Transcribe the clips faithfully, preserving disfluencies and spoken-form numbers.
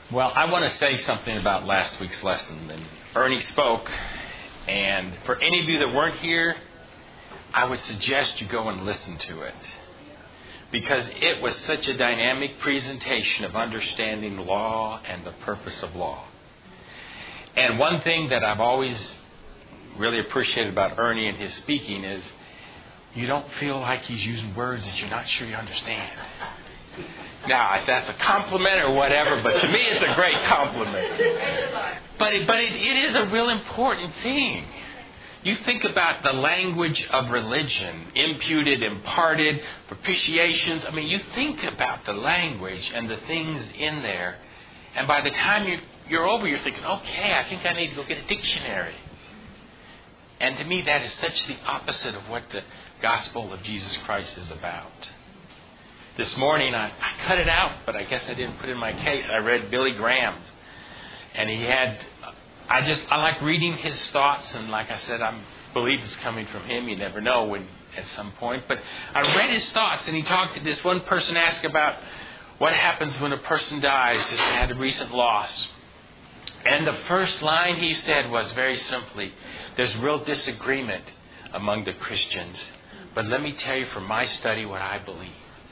Well, I want to say something about last week's lesson. And Ernie spoke, and for any of you that weren't here, I would suggest you go and listen to it. Because it was such a dynamic presentation of understanding law and the purpose of law. And one thing that I've always really appreciated about Ernie and his speaking is you don't feel like he's using words that you're not sure you understand. Now, if that's a compliment or whatever, but to me it's a great compliment. But it, but it, it is a real important thing. You think about the language of religion, imputed, imparted, propitiations. I mean, you think about the language and the things in there. And by the time you're, you're over, you're thinking, okay, I think I need to go get a dictionary. And to me, that is such the opposite of what the gospel of Jesus Christ is about. This morning, I, I cut it out, but I guess I didn't put it in my case. I read Billy Graham. And he had... I just, I like reading his thoughts, and like I said, I believe it's coming from him. You never know when at some point. But I read his thoughts, and he talked to this one person, asked about what happens when a person dies, just had a recent loss. And the first line he said was very simply, there's real disagreement among the Christians. But let me tell you from my study what I believe.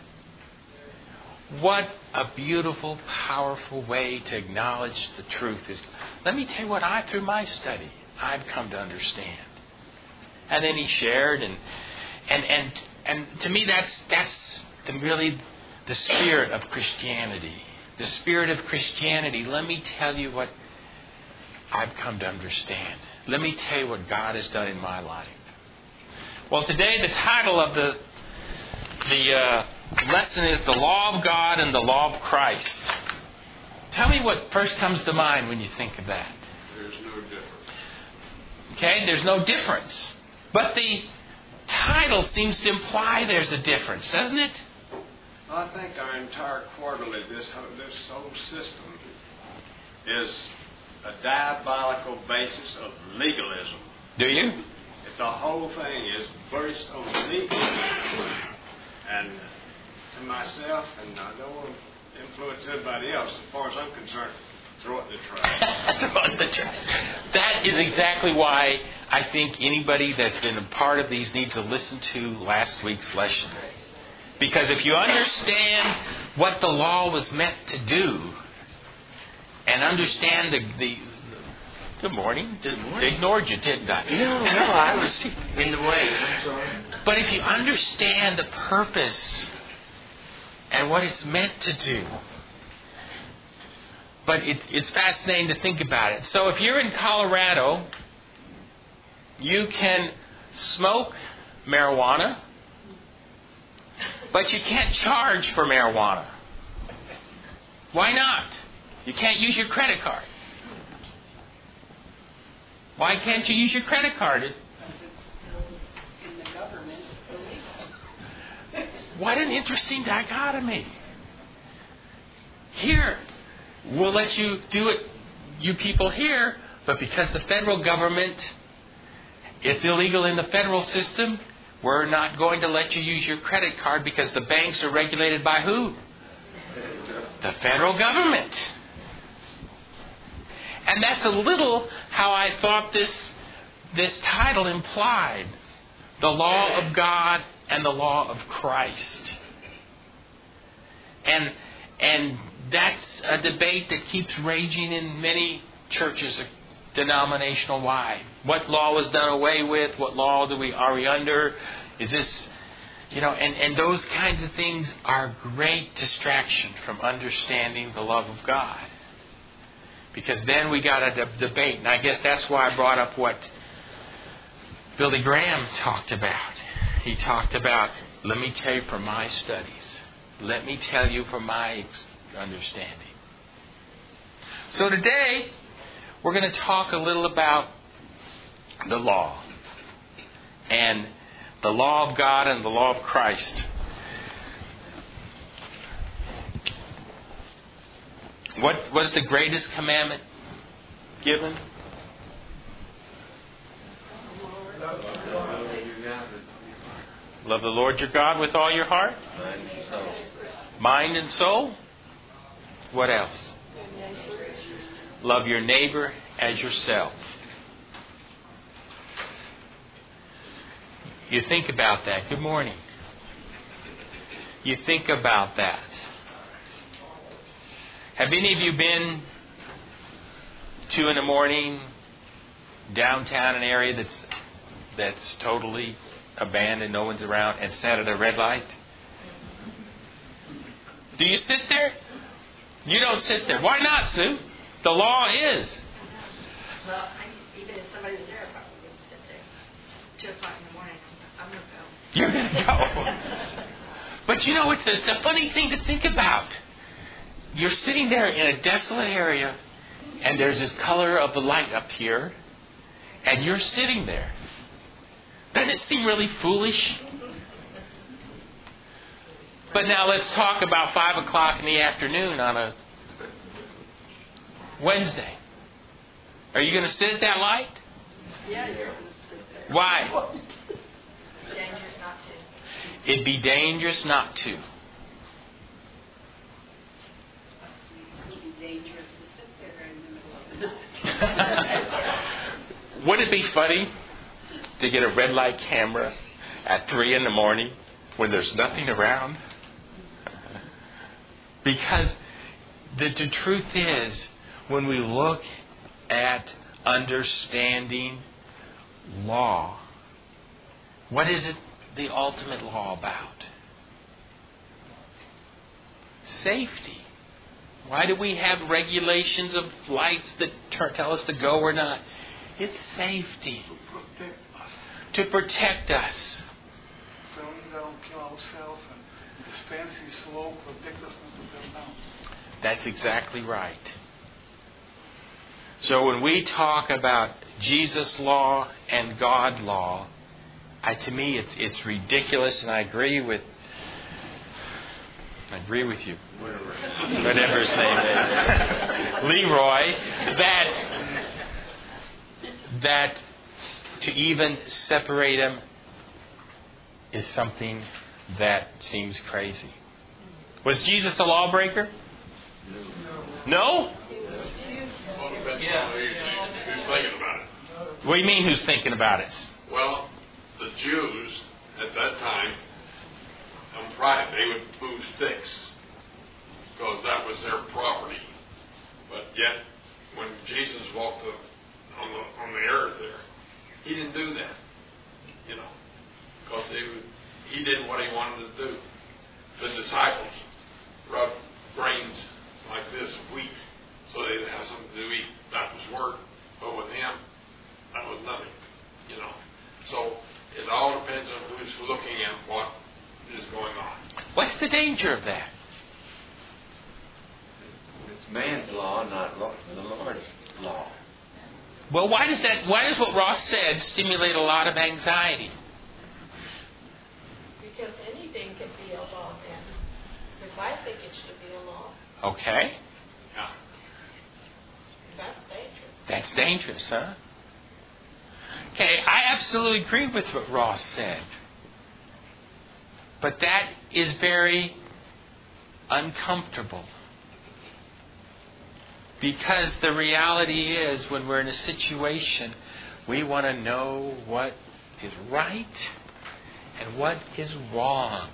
What a beautiful, powerful way to acknowledge the truth is. Let me tell you what I, through my study, I've come to understand. And then he shared, and and and and to me, that's that's the, really the spirit of Christianity. The spirit of Christianity. Let me tell you what I've come to understand. Let me tell you what God has done in my life. Well, today the title of the the uh, lesson is the law of God and the law of Christ. Tell me what first comes to mind when you think of that. There's no difference. Okay, there's no difference. But the title seems to imply there's a difference, doesn't it? I think our entire quarterly, this whole, this whole system, is a diabolical basis of legalism. Do you? If the whole thing is based on legalism, and to myself, and I don't want to influence anybody else, as far as I'm concerned, throw it in the trash. Throw it in the trash. That is exactly why I think anybody that's been a part of these needs to listen to last week's lesson. Because if you understand what the law was meant to do, and understand the... the Good morning. Just Good morning. Ignored you, didn't I? No, no, I was in the way. But if you understand the purpose and what it's meant to do, but it, it's fascinating to think about it. So if you're in Colorado, you can smoke marijuana, but you can't charge for marijuana. Why not? You can't use your credit card. Why can't you use your credit card? It, in the government, illegal. What an interesting dichotomy. Here, we'll let you do it, you people here, but because the federal government, it's illegal in the federal system, we're not going to let you use your credit card because the banks are regulated by who? The federal government. And that's a little how I thought this, this title implied. The law of God and the law of Christ. And, and that's a debate that keeps raging in many churches denominational wide. What law was done away with? What law do we, are we under? Is this, you know, and, and those kinds of things are great distraction from understanding the love of God. Because then we got a de- debate. And I guess that's why I brought up what Billy Graham talked about. He talked about, let me tell you from my studies. Let me tell you from my understanding. So today, we're going to talk a little about the law. And the law of God and the law of Christ. What was the greatest commandment given? Love the Lord your God with all your heart, mind and soul. What else? Love your neighbor as yourself. You think about that. Good morning. You think about that. Have any of you been two in the morning downtown, an area that's that's totally abandoned, no one's around, and sat at a red light? Do you sit there? You don't sit there. Why not, Sue? The law is. Well, I, even if somebody was there, I probably wouldn't sit there. Two o'clock in the morning, I'm going to go. You're going to go. But you know, it's a, it's a funny thing to think about. You're sitting there in a desolate area, and there's this color of the light up here, and you're sitting there. Doesn't it seem really foolish? But now let's talk about five o'clock in the afternoon on a Wednesday. Are you going to sit at that light? Yeah, you're going to sit there. Why? Dangerous not to. It'd be dangerous not to. It would be dangerous to sit there in the middle of the night. Wouldn't it be funny to get a red light camera at three in the morning when there's nothing around? Because the, the truth is, when we look at understanding law, what is it the ultimate law about? Safety. Why do we have regulations of lights that tell us to go or not? It's safety. To protect us. So we don't kill ourselves and this fancy slope ridiculousness to build down. That's exactly right. So when we talk about Jesus' law and God law, I, to me it's it's ridiculous, and I agree with I agree with you, whatever his name is, Leroy, that that to even separate them is something that seems crazy. Was Jesus a lawbreaker? No? Yes. Who's thinking about it? What do you mean, who's thinking about it? Well, the Jews at that time, on Friday, they would move sticks because that was their property. But yet, when Jesus walked the, on the on the earth there, he didn't do that, you know, because he he did what he wanted to do. The disciples rubbed grains like this of wheat so they'd have something to eat. That was work, but with him, that was nothing, you know. So it all depends on who's looking at what is going on. What's the danger of that? It's man's law, not law, the Lord's law. Well, why does that? Why does what Ross said stimulate a lot of anxiety? Because anything can be a law then. If I think it should be a law, Okay, Yeah. that's dangerous. that's dangerous, huh? Okay, I absolutely agree with what Ross said. But that is very uncomfortable. Because the reality is, when we're in a situation, we want to know what is right and what is wrong.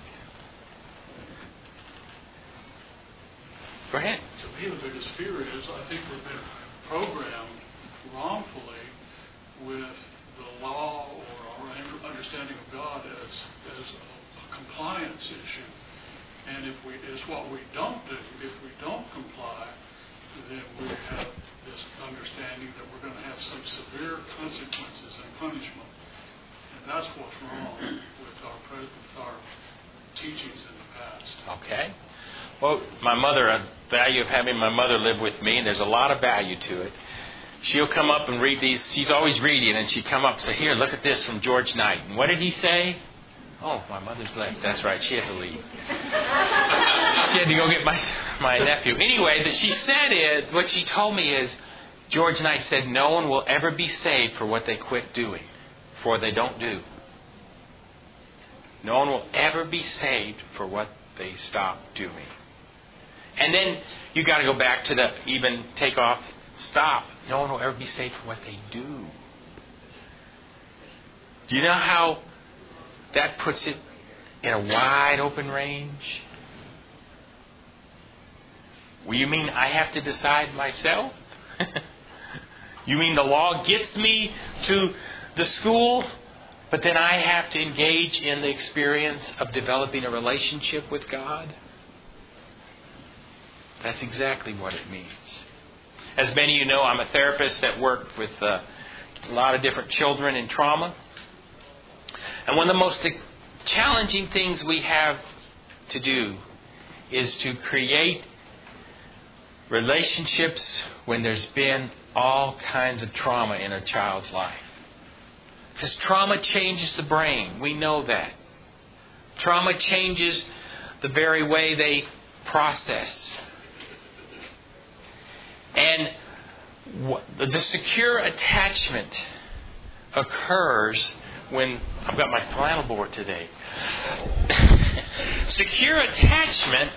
Go ahead. To me, the biggest fear is I think we've been programmed wrongfully with the law or our understanding of God as as a, a compliance issue. And if we is what we don't do, if we don't comply, then we have this understanding that we're going to have some severe consequences and punishment. And that's what's wrong with our with our teachings in the past. Okay. Well, my mother, a value of having my mother live with me, and there's a lot of value to it. She'll come up and read these. She's always reading, and she'd come up and say, "Here, look at this from George Knight." And what did he say? Oh, my mother's left. That's right. She had to leave. She had to go get my my nephew. Anyway, that she said is, what she told me is, George Knight said, no one will ever be saved for what they quit doing, for they don't do. No one will ever be saved for what they stop doing. And then you got to go back to the even take off stop. No one will ever be saved for what they do. Do you know how that puts it in a wide open range? Well, you mean I have to decide myself? You mean the law gets me to the school, but then I have to engage in the experience of developing a relationship with God? That's exactly what it means. As many of you know, I'm a therapist that worked with uh, a lot of different children in trauma. And one of the most challenging things we have to do is to create relationships when there's been all kinds of trauma in a child's life. Because trauma changes the brain. We know that. Trauma changes the very way they process. And the secure attachment occurs when... I've got my flannel board today. Secure attachment...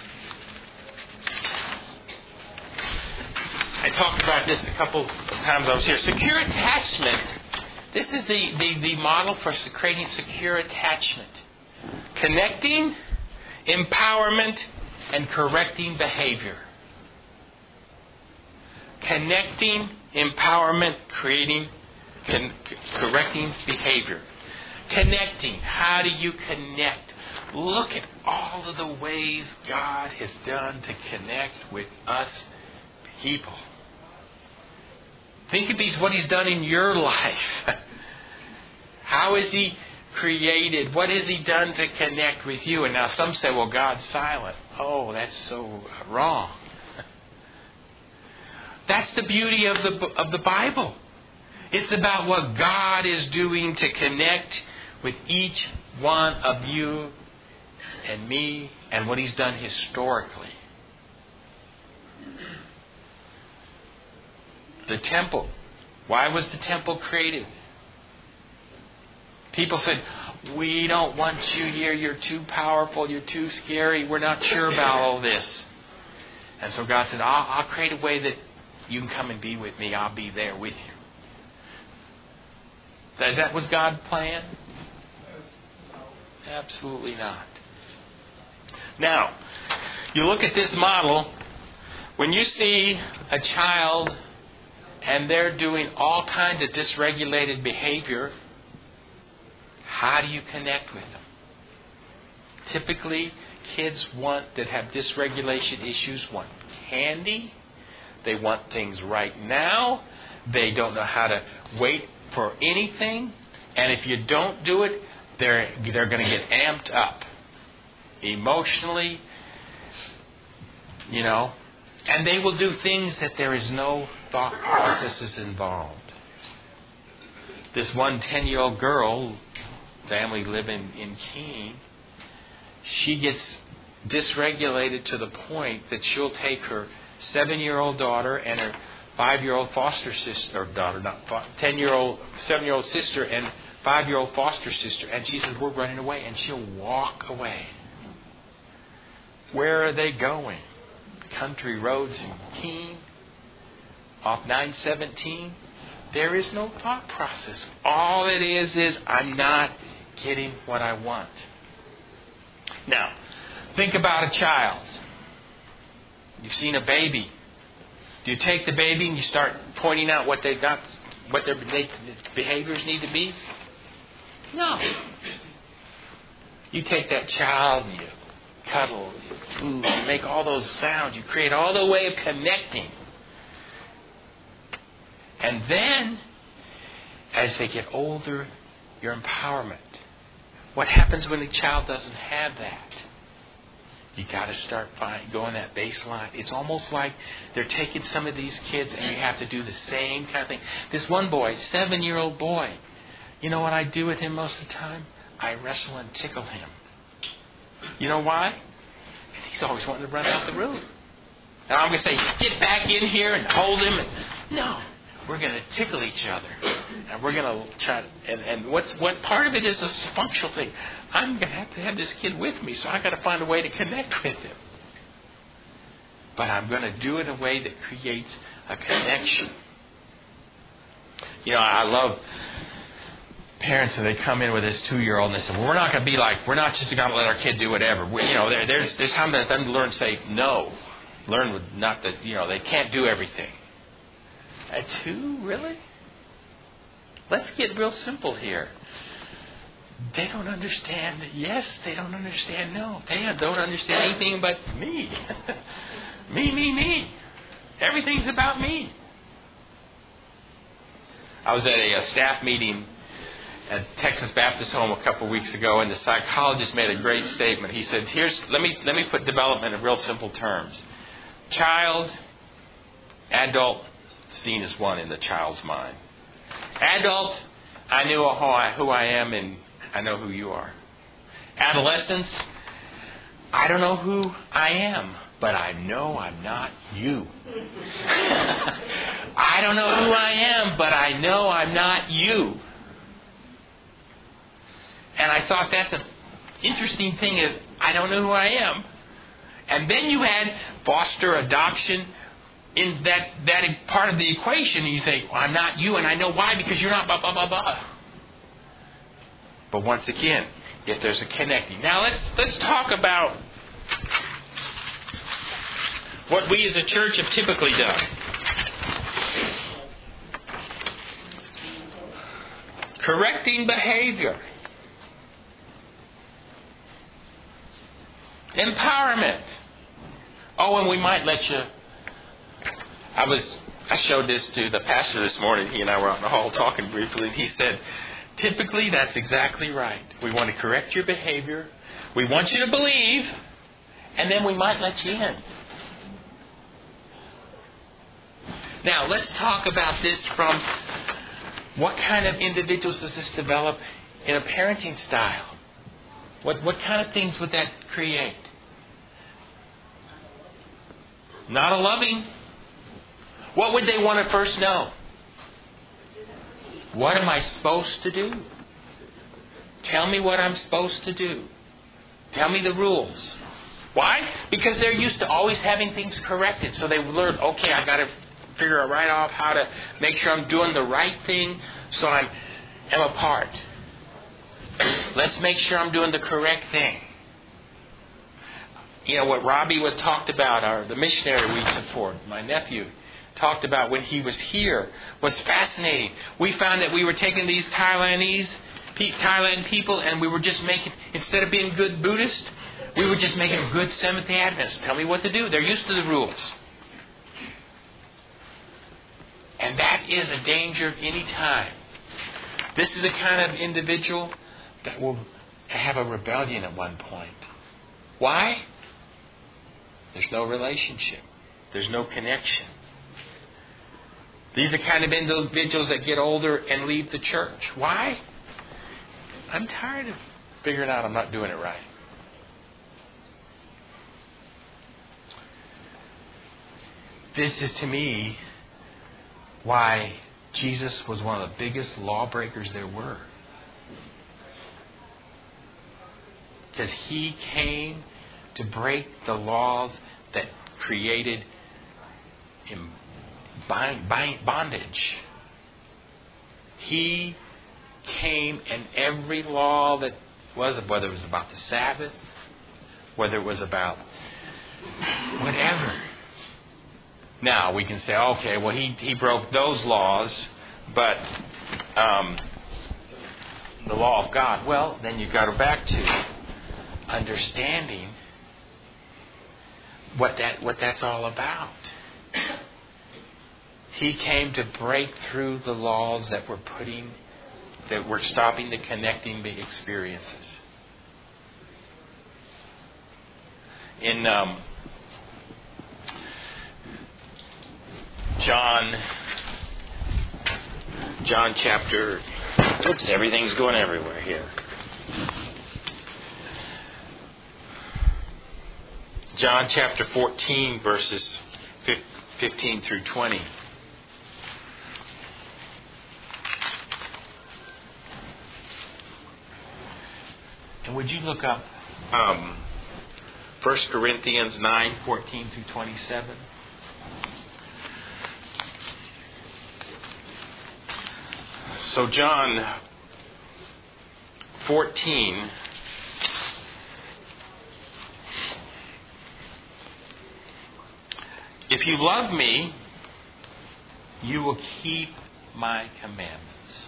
I talked about this a couple of times I was here. Secure attachment. This is the, the, the model for creating secure attachment. Connecting, empowerment, and correcting behavior. Connecting, empowerment, creating, con- correcting behavior. Connecting. How do you connect? Look at all of the ways God has done to connect with us people. Think of these, what He's done in your life. How has He created? What has He done to connect with you? And now some say, well, God's silent. Oh, that's so wrong. That's the beauty of the of the Bible. It's about what God is doing to connect with each one of you and me and what He's done historically. The temple. Why was the temple created? People said, we don't want you here. You're too powerful. You're too scary. We're not sure about all this. And so God said, I'll, I'll create a way that you can come and be with me. I'll be there with you. Is that was God's plan? Absolutely not. Now, you look at this model. When you see a child and they're doing all kinds of dysregulated behavior, how do you connect with them? Typically, kids want that have dysregulation issues want candy. They want things right now. They don't know how to wait for anything. And if you don't do it, they're they're going to get amped up emotionally, you know, and they will do things that there is no thought processes involved. This one ten-year-old girl, family living in Keene, she gets dysregulated to the point that she'll take her seven-year-old daughter and her five-year-old foster sister, or daughter, not ten-year-old, seven-year-old sister and five-year-old foster sister, and she says, we're running away, and she'll walk away. Where are they going? Country roads in Keene, off nine seventeen. There is no thought process. All it is is, I'm not getting what I want. Now, think about a child. You've seen a baby. Do you take the baby and you start pointing out what they've got, what their behaviors need to be? No. You take that child and you cuddle, you, ooh, you make all those sounds. You create all the way of connecting. And then, as they get older, your empowerment. What happens when a child doesn't have that? You got to start find, going that baseline. It's almost like they're taking some of these kids and you have to do the same kind of thing. This one boy, seven-year-old boy, you know what I do with him most of the time? I wrestle and tickle him. You know why? Because he's always wanting to run out the room. Now I'm going to say, get back in here and hold him. And, no. We're going to tickle each other. And we're going to try to, and, and what's what part of it is a functional thing. I'm going to have to have this kid with me, so I've got to find a way to connect with him. but I'm going to do it in a way that creates a connection. You know, I love parents when they come in with this two-year-old and they say, well, we're not going to be like, we're not just going to let our kid do whatever. We, you know, there, there's, there's time for them to learn to say no. Learn with not that, you know, they can't do everything. At two, really? Let's get real simple here. They don't understand yes, they don't understand no. They don't understand anything but me. me, me, me. Everything's about me. I was at a, a staff meeting at Texas Baptist Home a couple of weeks ago, and the psychologist made a great statement. He said, "Here's let me let me put development in real simple terms. Child, adult, seen as one in the child's mind. Adult, I knew who I, who I am, and I know who you are. Adolescence, I don't know who I am, but I know I'm not you. I don't know who I am, but I know I'm not you." And I thought that's an interesting thing is, I don't know who I am. And then you add foster adoption in that, that part of the equation. And you say, well, I'm not you, and I know why, because you're not blah, blah, blah, blah. But once again, if there's a connecting. Now let's let's talk about what we as a church have typically done. Correcting behavior. Empowerment. Oh, and we might let you... I was I showed this to the pastor this morning. He and I were out in the hall talking briefly, and he said, typically that's exactly right. We want to correct your behavior. We want you to believe, and then we might let you in. Now, let's talk about this from what kind of individuals does this develop in a parenting style? What what kind of things would that create? Not a loving. What would they want to first know? What am I supposed to do? Tell me what I'm supposed to do. Tell me the rules. Why? Because they're used to always having things corrected. So they learn, okay, I got to figure out right off how to make sure I'm doing the right thing so I'm am a part. Let's make sure I'm doing the correct thing. You know, what Robbie was talked about, or the missionary we support, my nephew, talked about when he was here was fascinating. We found that we were taking these Thailandese, Thailand people, and we were just making, instead of being good Buddhists, we were just making good Seventh-day Adventists. Tell me what to do. They're used to the rules. And that is a danger any time. This is the kind of individual that will have a rebellion at one point. Why? There's no relationship. There's no connection. These are the kind of individuals that get older and leave the church. Why? I'm tired of figuring out I'm not doing it right. This is, to me, why Jesus was one of the biggest lawbreakers there were. Because he came to break the laws that created bondage. He came, and every law that was, whether it was about the Sabbath, whether it was about whatever. Now, we can say, okay, well, he, he broke those laws, but um, the law of God. Well, then you've got to go back to understanding what that what that's all about. He came to break through the laws that were putting, that were stopping the connecting experiences. In um, John, John chapter, oops, everything's going everywhere here. John chapter fourteen, verses fifteen through twenty. And would you look up um, First Corinthians nine, fourteen through twenty-seven. So John fourteen. If you love me, you will keep my commandments.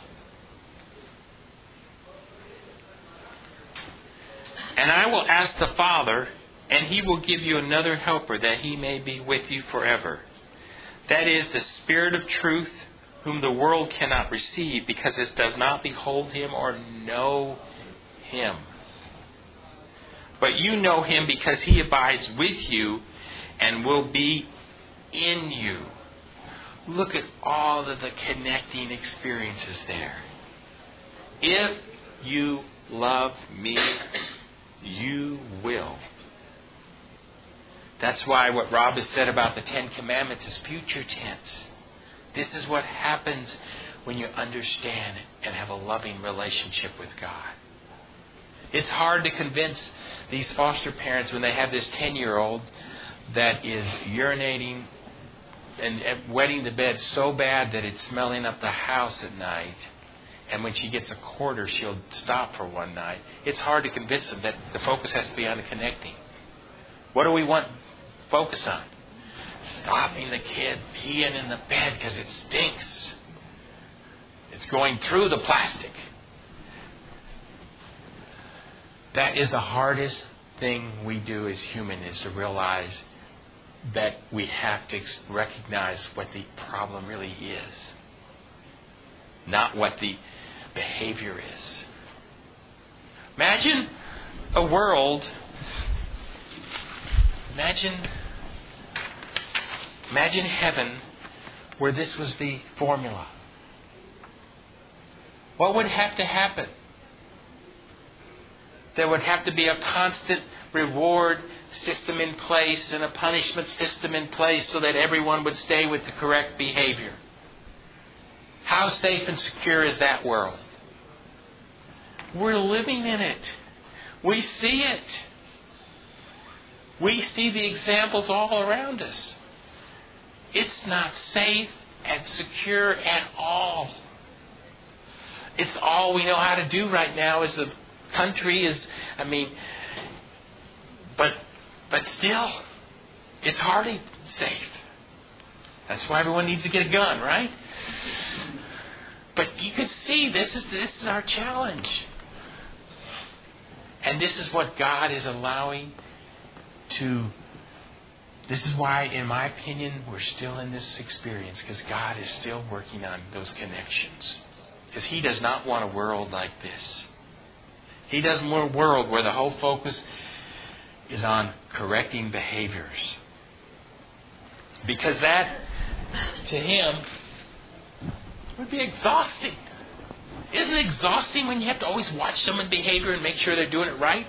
And I will ask the Father, and he will give you another helper, that he may be with you forever. That is the Spirit of truth, whom the world cannot receive, because it does not behold him or know him. But you know him, because he abides with you and will be in you. Look at all of the connecting experiences there. If you love me, you will. That's why what Rob has said about the Ten Commandments is future tense. This is what happens when you understand and have a loving relationship with God. It's hard to convince these foster parents when they have this ten-year-old that is urinating and wetting the bed so bad that it's smelling up the house at night. And when she gets a quarter, she'll stop for one night. It's hard to convince them that the focus has to be on the connecting. What do we want focus on? Stopping the kid peeing in the bed because it stinks. It's going through the plastic. That is the hardest thing we do as human, is to realize that we have to recognize what the problem really is, not what the behavior is. Imagine a world, imagine, imagine heaven where this was the formula. What would have to happen? There would have to be a constant reward system in place and a punishment system in place so that everyone would stay with the correct behavior. How safe and secure is that world? We're living in it. We see it. We see the examples all around us. It's not safe and secure at all. It's all we know how to do right now as a country is, I mean, but but still, it's hardly safe. That's why everyone needs to get a gun, right? But you can see this is this is our challenge. And this is what God is allowing to, this is why, in my opinion, we're still in this experience, because God is still working on those connections. Because He does not want a world like this. He doesn't want a world where the whole focus is on correcting behaviors. Because that, to Him, would be exhausting. Isn't it exhausting when you have to always watch someone's behavior and make sure they're doing it right?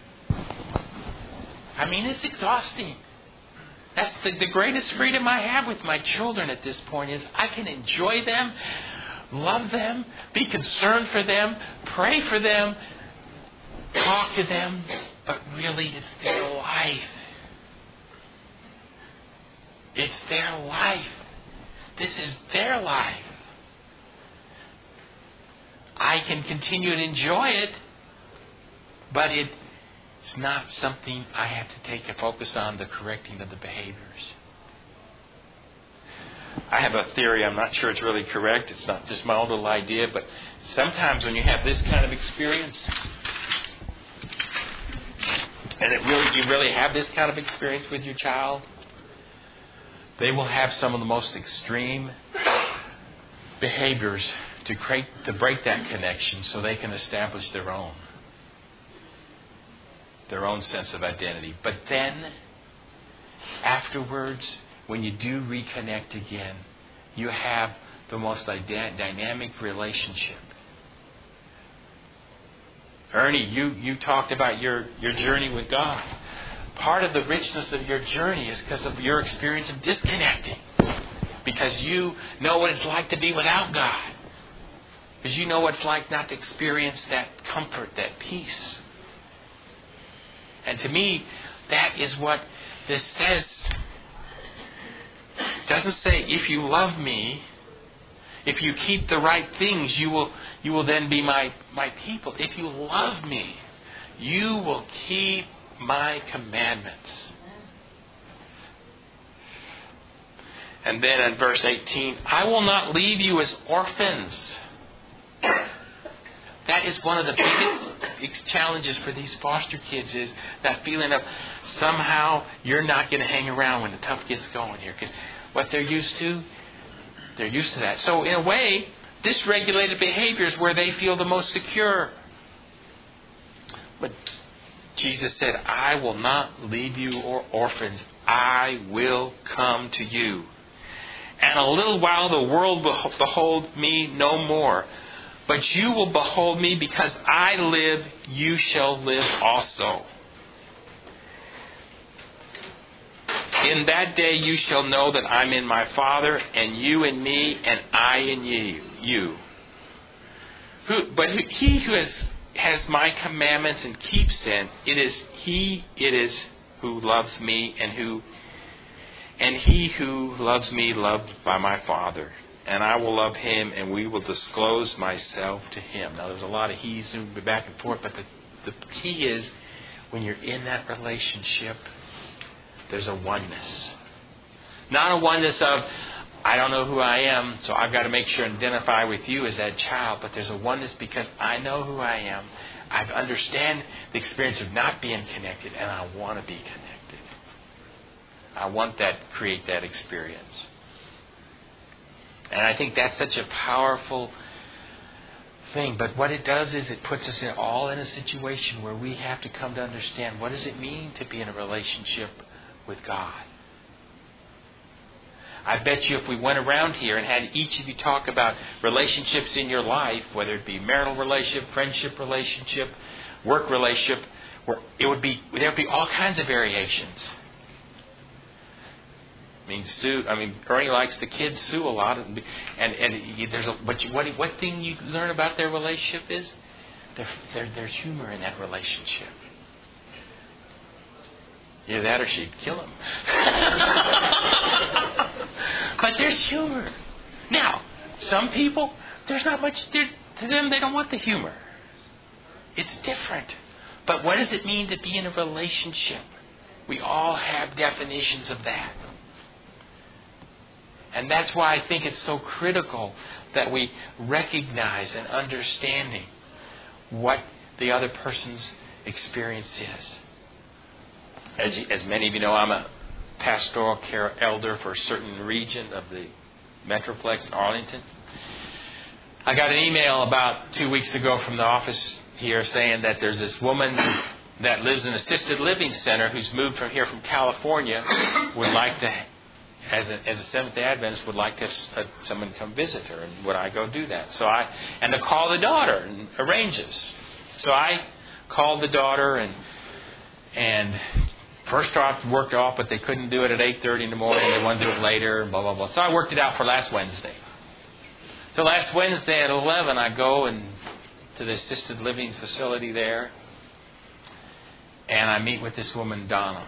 I mean, it's exhausting. That's the, the greatest freedom I have with my children at this point, is I can enjoy them, love them, be concerned for them, pray for them, talk to them, but really it's their life. It's their life. This is their life. I can continue to enjoy it, but it's not something I have to take a focus on, the correcting of the behaviors. I have a theory, I'm not sure it's really correct, it's not just my own little idea, but sometimes when you have this kind of experience, and it really you really have this kind of experience with your child, they will have some of the most extreme behaviors to create, to break that connection so they can establish their own. Their own sense of identity. But then, afterwards, when you do reconnect again, you have the most dynamic relationship. Ernie, you, you talked about your, your journey with God. Part of the richness of your journey is because of your experience of disconnecting. Because you know what it's like to be without God. Because you know what it's like not to experience that comfort, that peace. And to me, That is what this says. It doesn't say, if you love me, if you keep the right things, you will you will then be my, my people. If you love me, you will keep my commandments. And then in verse eighteen, I will not leave you as orphans. That is one of the biggest challenges for these foster kids, is that feeling of somehow you're not going to hang around when the tough gets going here. Because what they're used to, they're used to that. So in a way, dysregulated behavior is where they feel the most secure. But Jesus said, I will not leave you or orphans. I will come to you. And a little while the world will behold me no more. But you will behold me, because I live, you shall live also. In that day you shall know that I'm in my Father, and you in me, and I in you. you. Who, but who, he who has, has my commandments and keeps them, it is he it is who loves me, and who and he who loves me loved by my Father. And I will love him, and we will disclose myself to him. Now, there's a lot of he's and back and forth, but the, the key is, when you're in that relationship, there's a oneness. Not a oneness of, I don't know who I am, so I've got to make sure and identify with you as that child. But there's a oneness because I know who I am. I understand the experience of not being connected, and I want to be connected. I want that, create that experience. And I think that's such a powerful thing. But what it does is it puts us in all in a situation where we have to come to understand, what does it mean to be in a relationship with God? I bet you if we went around here and had each of you talk about relationships in your life, whether it be marital relationship, friendship relationship, work relationship, where it would be there would be all kinds of variations. I mean, Sue. I mean, Ernie likes the kids. Sue a lot, and and, and there's a. But you, what what thing you learn about their relationship is, there there there's humor in that relationship. Either that or she'd kill him. But there's humor. Now, some people, there's not much. To them, they don't want the humor. It's different. But what does it mean to be in a relationship? We all have definitions of that. And that's why I think it's so critical that we recognize and understanding what the other person's experience is. As, as many of you know, I'm a pastoral care elder for a certain region of the Metroplex in Arlington. I got an email about two weeks ago from the office here saying that there's this woman that lives in an assisted living center who's moved from here from California, would like to, as a, as a Seventh-day Adventist, would like to have someone come visit her, and would I go do that? So I, and to call the daughter and arranges. So I called the daughter and and first off worked off, but they couldn't do it at eight thirty in the morning. They wanted to do it later, and blah blah blah. So I worked it out for last Wednesday. So last Wednesday at eleven, I go and to the assisted living facility there, and I meet with this woman, Donna.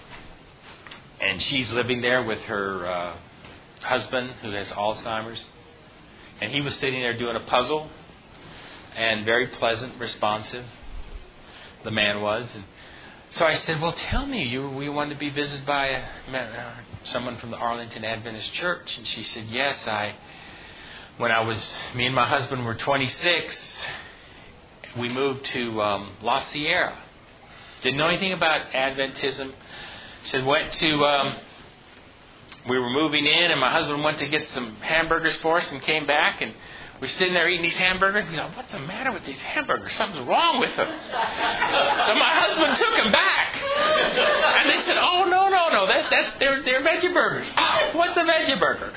And she's living there with her uh, husband, who has Alzheimer's. And he was sitting there doing a puzzle, and very pleasant, responsive, the man was. And so I said, well, tell me, you we wanted to be visited by a, uh, someone from the Arlington Adventist Church. And she said, yes, I, when I was, me and my husband were twenty-six, we moved to um, La Sierra. Didn't know anything about Adventism. Said went to, um, we were moving in, and my husband went to get some hamburgers for us and came back, and we're sitting there eating these hamburgers. We thought, what's the matter with these hamburgers? Something's wrong with them. So my husband took them back. And they said, oh, no, no, no, that, that's they're, they're veggie burgers. Oh, what's a veggie burger?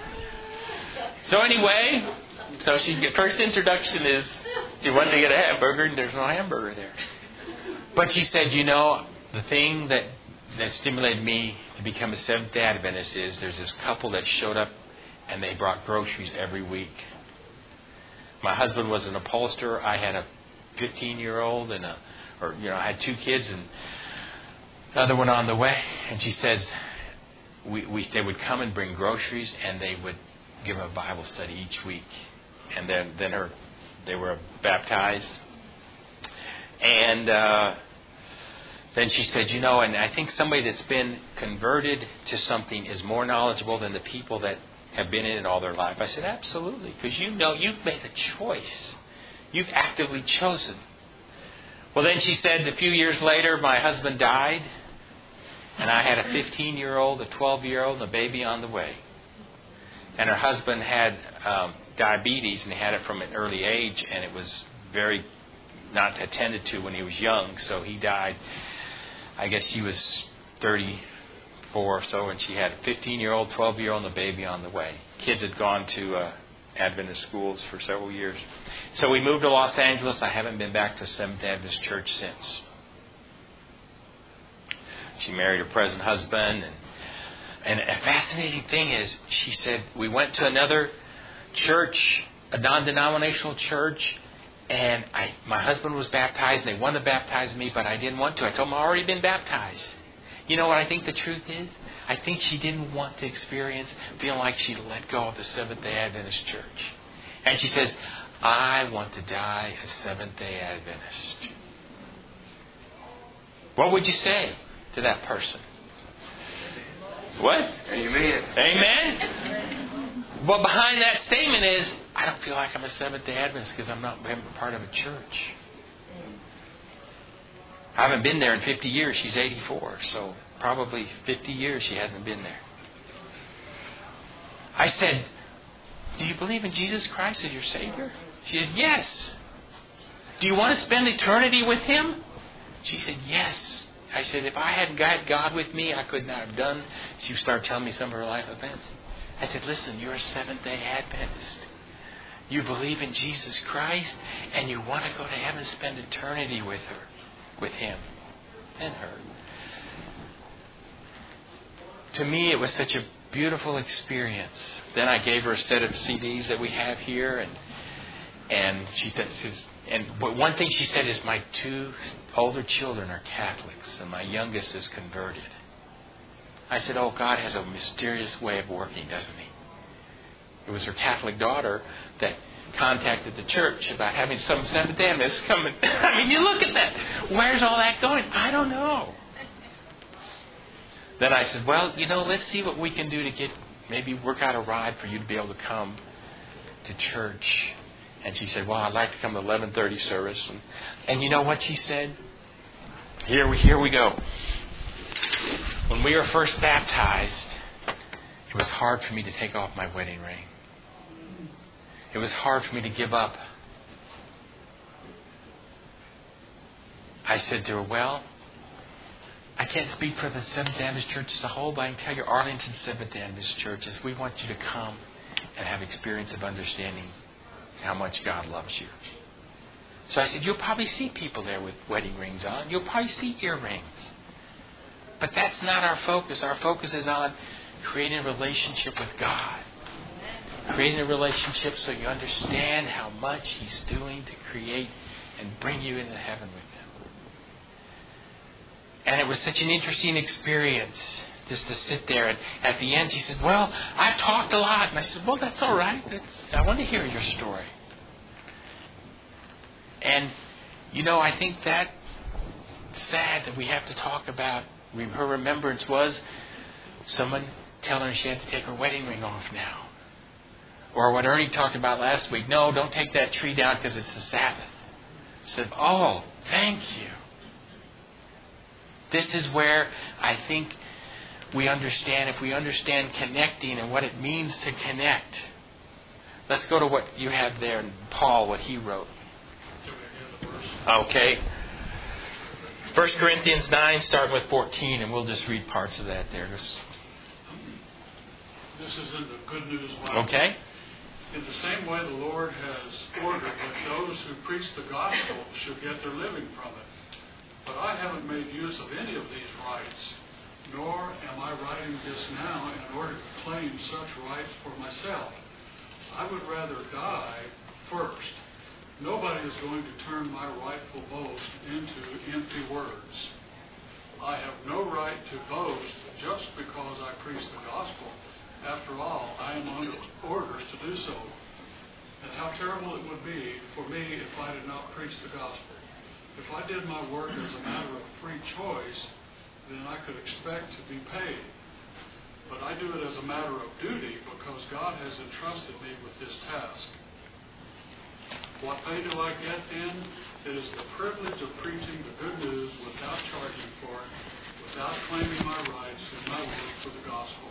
So anyway, so she first introduction is, she wanted to get a hamburger, and there's no hamburger there. But she said, you know, the thing that, that stimulated me to become a Seventh-day Adventist is there's this couple that showed up, and they brought groceries every week. My husband was an upholsterer. I had a fifteen-year-old, and a, or you know, I had two kids, and Another one on the way, and she says we, we they would come and bring groceries, and they would give a Bible study each week. And then, then her, they were baptized. And uh, then she said, you know, and I think somebody that's been converted to something is more knowledgeable than the people that have been in it all their life. I said, absolutely, because you know you've made a choice. You've actively chosen. Well, then she said a few years later, my husband died, and I had a fifteen-year-old, a twelve-year-old, and a baby on the way. And her husband had um, diabetes, and he had it from an early age, and it was very not attended to when he was young, so he died. I guess she was thirty-four or so, and she had a fifteen-year-old, twelve-year-old, and a baby on the way. Kids had gone to uh, Adventist schools for several years. So we moved to Los Angeles. I haven't been back to Seventh Adventist Church since. She married her present husband, and And a fascinating thing is, she said, we went to another church, a non-denominational church, and I, my husband was baptized, and they wanted to baptize me, but I didn't want to. I told them I've already been baptized. You know what I think the truth is? I think she didn't want to experience feeling like she'd let go of the Seventh-day Adventist church. And she says, I want to die a Seventh-day Adventist. What would you say to that person? What? Amen. Amen? Well, behind that statement is, I don't feel like I'm a Seventh-day Adventist because I'm not part of a church. I haven't been there in fifty years. She's eighty-four, so probably fifty years she hasn't been there. I said, do you believe in Jesus Christ as your Savior? She said, yes. Do you want to spend eternity with Him? She said, yes. I said, if I hadn't got God with me, I could not have done. She started telling me some of her life events. I said, listen, you're a Seventh-day Adventist. You believe in Jesus Christ, and you want to go to heaven, spend eternity with her, with Him and her. To me, it was such a beautiful experience. Then I gave her a set of C Ds that we have here, and and she said, she was, and but one thing she said is, my two older children are Catholics, and my youngest is converted. I said, oh, God has a mysterious way of working, doesn't He? It was her Catholic daughter that contacted the church about having some Seventh-day Adventists come. I mean, you look at that. Where's all that going? I don't know. Then I said, well, you know, let's see what we can do to get, maybe work out a ride for you to be able to come to church. And she said, well, I'd like to come to eleven thirty service. And, and you know what she said? Here we, here we go. When we were first baptized, it was hard for me to take off my wedding ring. It was hard for me to give up. I said to her, well, I can't speak for the Seventh Adventist Church as a whole, but I can tell you Arlington Seventh Adventist Church is we want you to come and have experience of understanding how much God loves you. So I said, you'll probably see people there with wedding rings on. You'll probably see earrings. But that's not our focus. Our focus is on creating a relationship with God. Creating a relationship so you understand how much He's doing to create and bring you into heaven with Him. And it was such an interesting experience just to sit there. And at the end, she said, well, I've talked a lot. And I said, well, that's all right. That's, I want to hear your story. And, you know, I think that's sad that we have to talk about. Her remembrance was someone telling her she had to take her wedding ring off now. Or what Ernie talked about last week. No, don't take that tree down because it's the Sabbath. I said, oh, thank you. This is where I think we understand, if we understand connecting and what it means to connect. Let's go to what you have there in Paul, what he wrote. Okay. First Corinthians nine, starting with fourteen, and we'll just read parts of that there. Just... This is in the Good News Bible. Okay. In the same way, the Lord has ordered that those who preach the gospel should get their living from it. But I haven't made use of any of these rights, nor am I writing this now in order to claim such rights for myself. I would rather die first. Nobody is going to turn my rightful boast into empty words. I have no right to boast just because I preach the gospel. After all, I am under orders to do so. And how terrible it would be for me if I did not preach the gospel. If I did my work as a matter of free choice, then I could expect to be paid. But I do it as a matter of duty because God has entrusted me with this task. What pay do I get then? It is the privilege of preaching the good news without charging for it, without claiming my rights in my work for the gospel.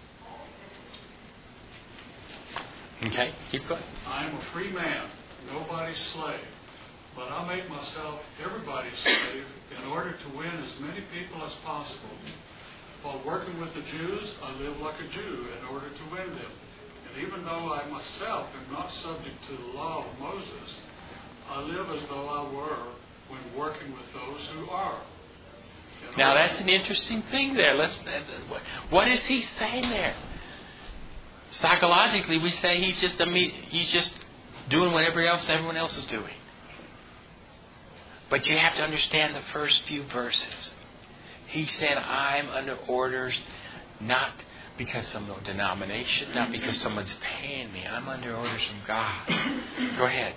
Okay, keep going. I am a free man, nobody's slave. But I make myself everybody's slave in order to win as many people as possible. While working with the Jews, I live like a Jew in order to win them. And even though I myself am not subject to the law of Moses, I live as though I were when working with those who are. In Now order- that's an interesting thing there. Let's. What is he saying there? Psychologically, we say he's just a me- he's just doing whatever else everyone else is doing. But you have to understand the first few verses. He said, I'm under orders, not because some denomination, not because someone's paying me. I'm under orders from God. Go ahead.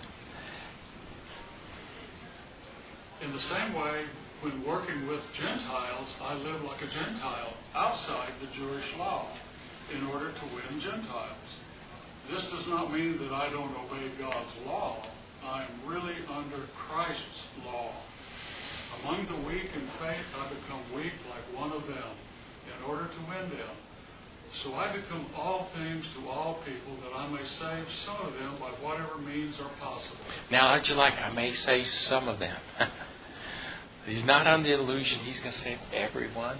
In the same way, when working with Gentiles, I live like a Gentile outside the Jewish law in order to win Gentiles. This does not mean that I don't obey God's law. I am really under Christ's law. Among the weak in faith, I become weak like one of them in order to win them. So I become all things to all people that I may save some of them by whatever means are possible. Now, how'd you like? I may say some of them. He's not under the illusion he's going to save everyone.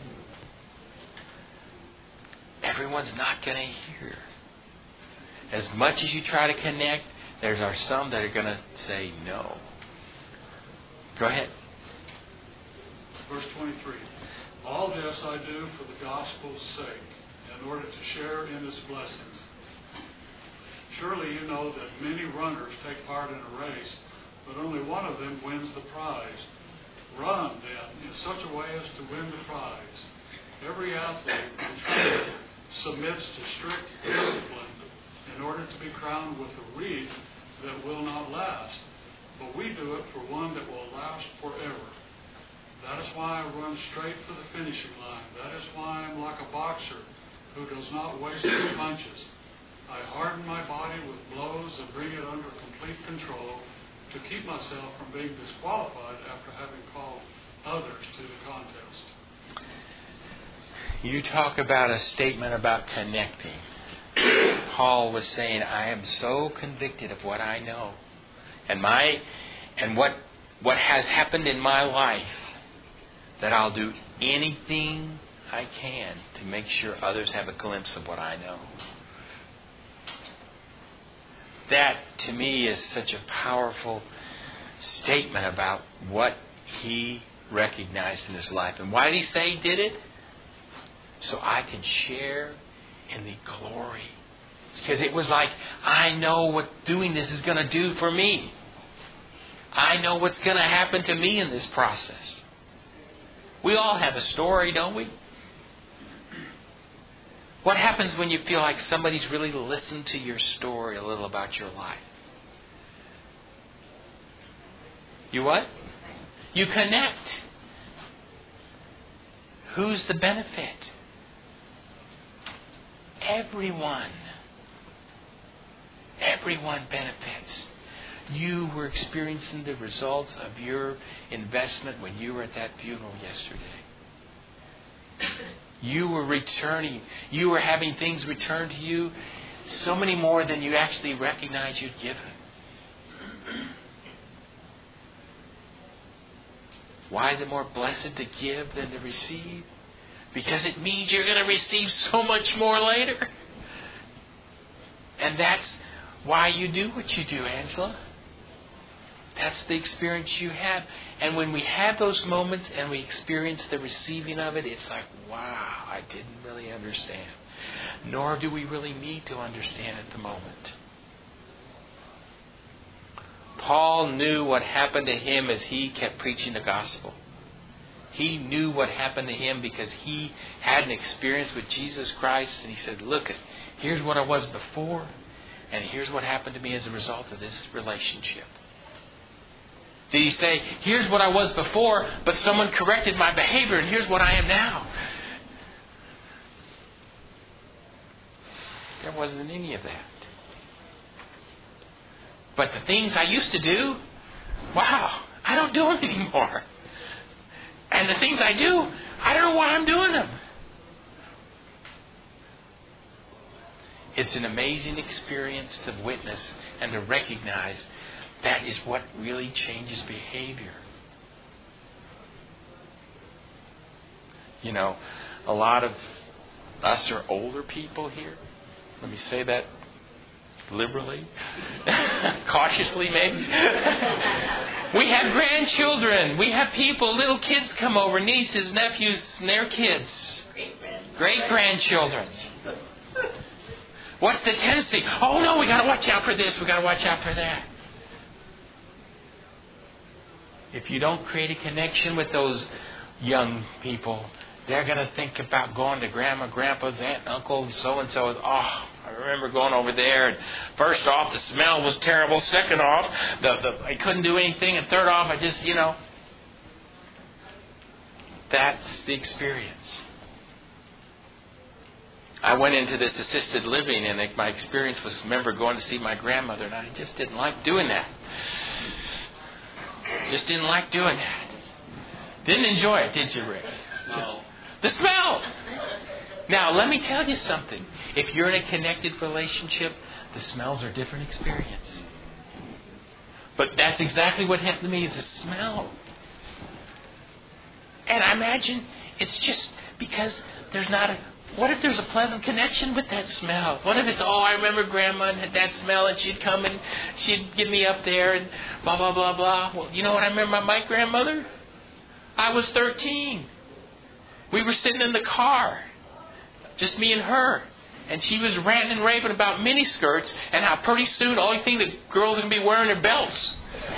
Everyone's not going to hear. As much as you try to connect, there are some that are going to say no. Go ahead. Verse twenty-three. All this I do for the gospel's sake, in order to share in its blessings. Surely you know that many runners take part in a race, but only one of them wins the prize. Run, then, in such a way as to win the prize. Every athlete submits to strict discipline in order to be crowned with a wreath that will not last, but we do it for one that will last forever. That is why I run straight for the finishing line. That is why I'm like a boxer who does not waste his punches. I harden my body with blows and bring it under complete control to keep myself from being disqualified after having called others to the contest. You talk about a statement about connecting. Paul was saying, I am so convicted of what I know and my and what what has happened in my life that I'll do anything I can to make sure others have a glimpse of what I know. That, to me, is such a powerful statement about what he recognized in his life. And why did he say he did it? So I can share in the glory. Because it was like, I know what doing this is going to do for me. I know what's going to happen to me in this process. We all have a story, don't we? What happens when you feel like somebody's really listened to your story a little about your life? You what? You connect. Who's the benefit? Everyone. Everyone benefits. You were experiencing the results of your investment when you were at that funeral yesterday. You were returning. You were having things returned to you so many more than you actually recognized you'd given. Why is it more blessed to give than to receive? Because it means you're going to receive so much more later. And that's why you do what you do, Angela. That's the experience you have. And when we have those moments and we experience the receiving of it, it's like, wow, I didn't really understand. Nor do we really need to understand at the moment. Paul knew what happened to him as he kept preaching the gospel. He knew what happened to him because he had an experience with Jesus Christ. And he said, look, here's what I was before, and here's what happened to me as a result of this relationship. Did he say, here's what I was before, but someone corrected my behavior, and here's what I am now? There wasn't any of that. But the things I used to do, wow, I don't do them anymore. And the things I do, I don't know why I'm doing them. It's an amazing experience to witness and to recognize that is what really changes behavior. You know, a lot of us are older people here. Let me say that liberally, cautiously maybe. We have grandchildren. We have people, little kids come over, nieces, nephews, and their kids. Great-grandchildren. What's the tendency? Oh no, we got to watch out for this. We got to watch out for that. If you don't create a connection with those young people, they're going to think about going to grandma, grandpa's, aunt, uncle, so-and-so. Oh, I remember going over there. And first off, the smell was terrible. Second off, the, the I couldn't do anything. And third off, I just, you know. That's the experience. I went into this assisted living, and my experience was, remember going to see my grandmother, and I just didn't like doing that. Just didn't like doing that. Didn't enjoy it, did you, Rick? Just, the smell! Now, let me tell you something. If you're in a connected relationship, the smells are a different experience. But that's exactly what happened to me, the smell. And I imagine it's just because there's not a... What if there's a pleasant connection with that smell? What if it's, oh, I remember Grandma had that smell, and she'd come and she'd get me up there and blah, blah, blah, blah. Well, you know what I remember about my grandmother? I was thirteen. We were sitting in the car, just me and her. And she was ranting and raving about miniskirts and how pretty soon the only thing that girls are going to be wearing are belts.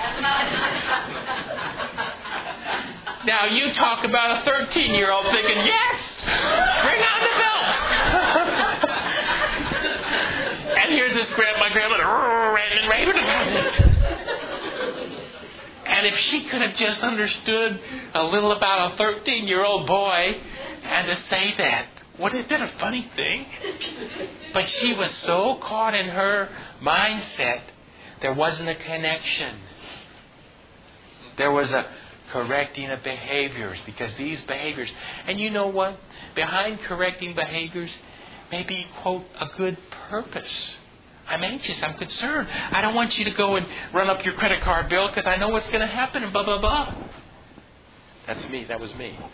Now you talk about a thirteen-year-old thinking, yes, bring on the belt. And here's this grand, my grandmother ranting and raving about it. And if she could have just understood a little about a thirteen-year-old boy and to say that, would it have been a funny thing? But she was so caught in her mindset, there wasn't a connection. There was a correcting of behaviors, because these behaviors, and you know what? Behind correcting behaviors may be, quote, a good purpose. I'm anxious, I'm concerned. I don't want you to go and run up your credit card bill because I know what's going to happen and blah, blah, blah. That's me, that was me.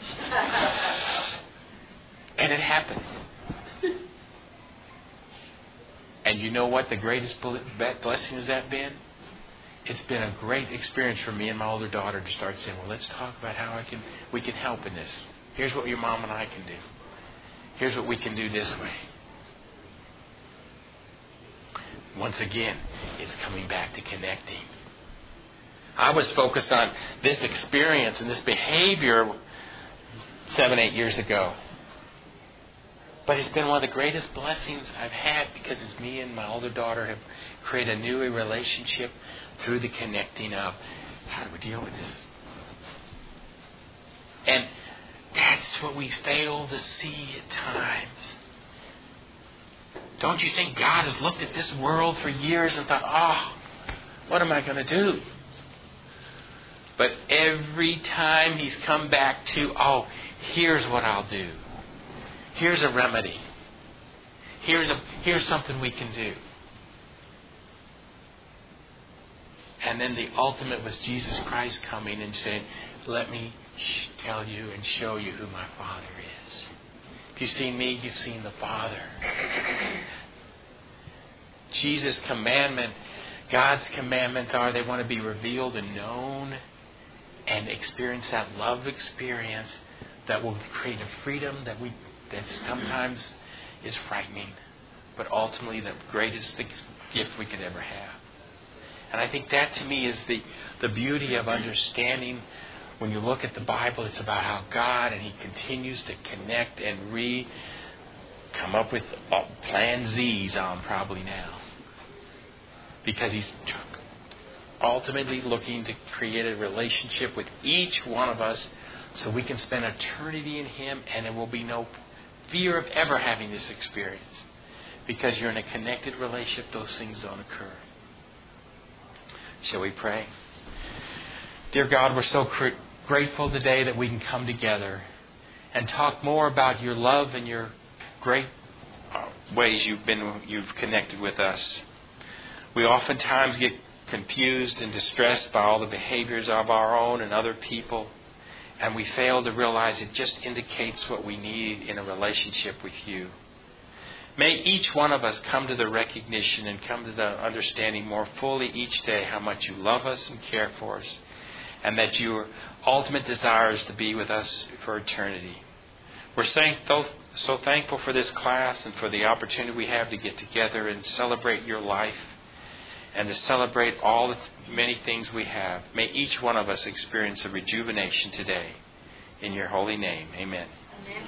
And it happened. And you know what the greatest blessing has that been? It's been a great experience for me and my older daughter to start saying, well, let's talk about how I can we can help in this. Here's what your mom and I can do. Here's what we can do this way. Once again, it's coming back to connecting. I was focused on this experience and this behavior seven, eight years ago. But it's been one of the greatest blessings I've had because it's me and my older daughter have created a new relationship through the connecting of how do we deal with this? And that's what we fail to see at times. Don't you think God has looked at this world for years and thought, oh, what am I going to do? But every time He's come back to, oh, here's what I'll do. Here's a remedy. Here's a here's something we can do. And then the ultimate was Jesus Christ coming and saying, let me sh- tell you and show you who my Father is. If you've seen me, you've seen the Father. Jesus' commandment, God's commandments are they want to be revealed and known and experience that love experience that will create a freedom that we that sometimes is frightening, but ultimately the greatest gift we could ever have. And I think that to me is the, the beauty of understanding when you look at the Bible, it's about how God, and He continues to connect and re come up with uh, plan Z's on probably now. Because He's ultimately looking to create a relationship with each one of us so we can spend eternity in Him, and there will be no fear of ever having this experience. Because you're in a connected relationship, those things don't occur. Shall we pray? Dear God, we're so cr- grateful today that we can come together and talk more about your love and your great uh, ways you've been you've connected with us. We oftentimes get confused and distressed by all the behaviors of our own and other people, and we fail to realize it just indicates what we need in a relationship with you. May each one of us come to the recognition and come to the understanding more fully each day how much you love us and care for us, and that your ultimate desire is to be with us for eternity. We're so thankful for this class and for the opportunity we have to get together and celebrate your life and to celebrate all the many things we have. May each one of us experience a rejuvenation today. In your holy name, amen. Amen.